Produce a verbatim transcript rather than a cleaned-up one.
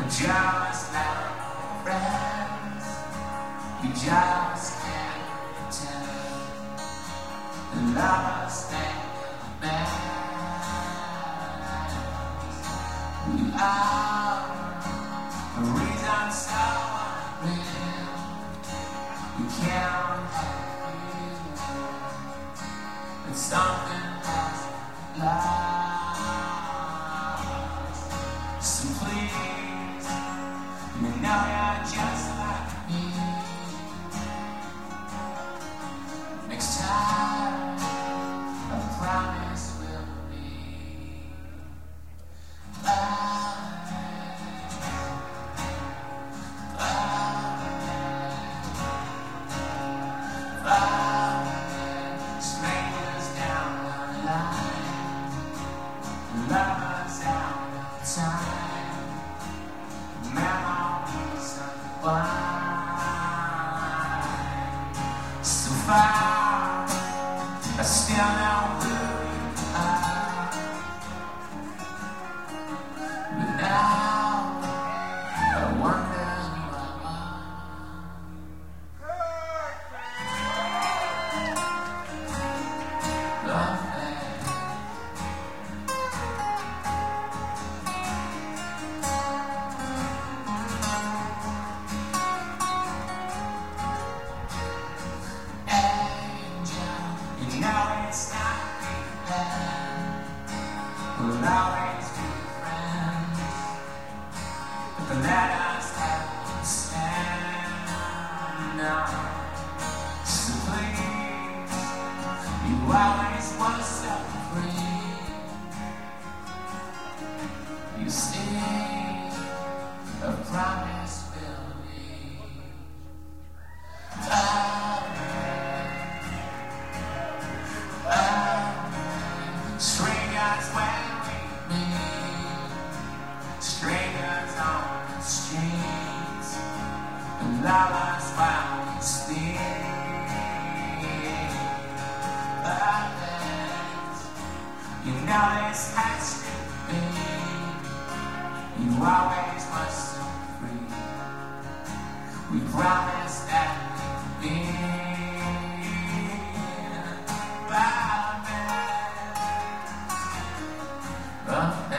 just like friends. We just can't pretend the lovers think bad. We are the reason so unreal. We can't help it, but something has lost. So please, you know you're just like me. Next time, I promise we'll be alright, alright, alright. Strangers down the line, lovers out of time, memories unwind. So far, I still know who you are, but now I wonder who I am. Love that. Angel, you know it's not bad. We'll always be friends, but the letters have to stand now. So please, you always were so free. You see, a promise will be alright, alright. Strangers when we meet, strangers on the streets, and lovers while we sleep. But this, you know this has to be. You always were so free. We promise that we'd be right back.